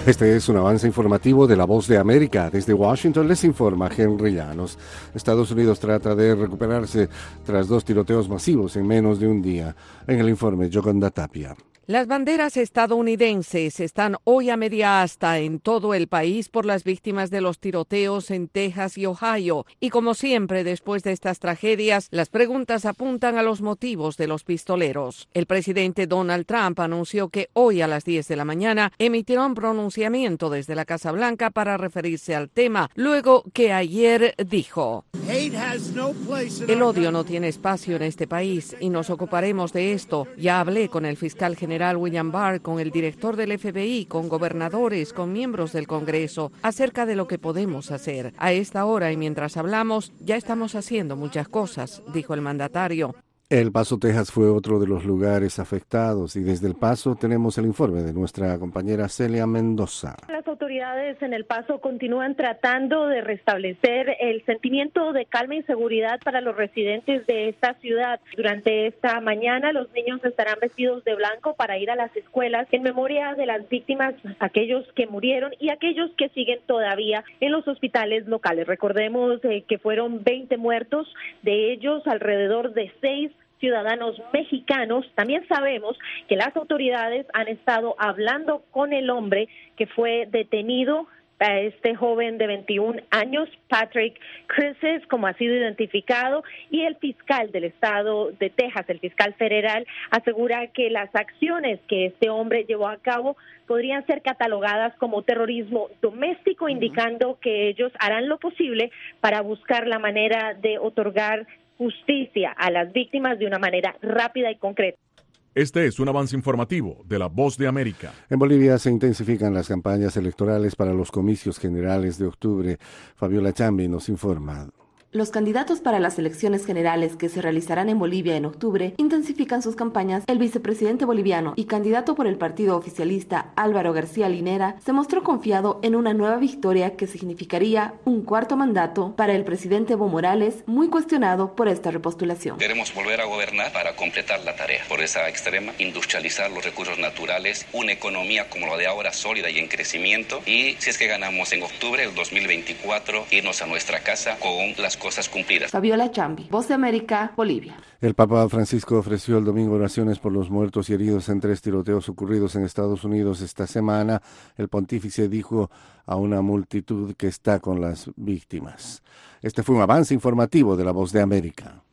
Este es un avance informativo de La Voz de América. Desde Washington les informa Henry Llanos. Estados Unidos trata de recuperarse tras 2 tiroteos masivos en menos de un día. En el informe, Yoconda Tapia. Las banderas estadounidenses están hoy a media asta en todo el país por las víctimas de los tiroteos en Texas y Ohio. Y como siempre, después de estas tragedias, las preguntas apuntan a los motivos de los pistoleros. El presidente Donald Trump anunció que hoy a las 10 de la mañana emitirá un pronunciamiento desde la Casa Blanca para referirse al tema, luego que ayer dijo: el odio no tiene espacio en este país y nos ocuparemos de esto. Ya hablé con el fiscal general William Barr, con el director del FBI, con gobernadores, con miembros del Congreso, acerca de lo que podemos hacer. A esta hora y mientras hablamos, ya estamos haciendo muchas cosas, dijo el mandatario. El Paso, Texas fue otro de los lugares afectados y desde El Paso tenemos el informe de nuestra compañera Celia Mendoza. Las autoridades en El Paso continúan tratando de restablecer el sentimiento de calma y seguridad para los residentes de esta ciudad. Durante esta mañana los niños estarán vestidos de blanco para ir a las escuelas en memoria de las víctimas, aquellos que murieron y aquellos que siguen todavía en los hospitales locales. Recordemos que fueron 20 muertos, de ellos alrededor de 6 ciudadanos mexicanos. También sabemos que las autoridades han estado hablando con el hombre que fue detenido, a este joven de 21 años, Patrick Crisis, como ha sido identificado, y el fiscal del estado de Texas, el fiscal federal, asegura que las acciones que este hombre llevó a cabo podrían ser catalogadas como terrorismo doméstico, indicando que ellos harán lo posible para buscar la manera de otorgar justicia a las víctimas de una manera rápida y concreta. Este es un avance informativo de La Voz de América. En Bolivia se intensifican las campañas electorales para los comicios generales de octubre. Fabiola Chambi nos informa. Los candidatos para las elecciones generales que se realizarán en Bolivia en octubre intensifican sus campañas. El vicepresidente boliviano y candidato por el partido oficialista Álvaro García Linera se mostró confiado en una nueva victoria que significaría un 4º mandato para el presidente Evo Morales, muy cuestionado por esta repostulación. Queremos volver a gobernar para completar la tarea. Por esa extrema, industrializar los recursos naturales, una economía como la de ahora sólida y en crecimiento, y si es que ganamos en octubre del 2024, irnos a nuestra casa con las cosas cumplidas. Fabiola Chambi, Voz de América, Bolivia. El Papa Francisco ofreció el domingo oraciones por los muertos y heridos en 3 tiroteos ocurridos en Estados Unidos esta semana. El pontífice dijo a una multitud que está con las víctimas. Este fue un avance informativo de La Voz de América.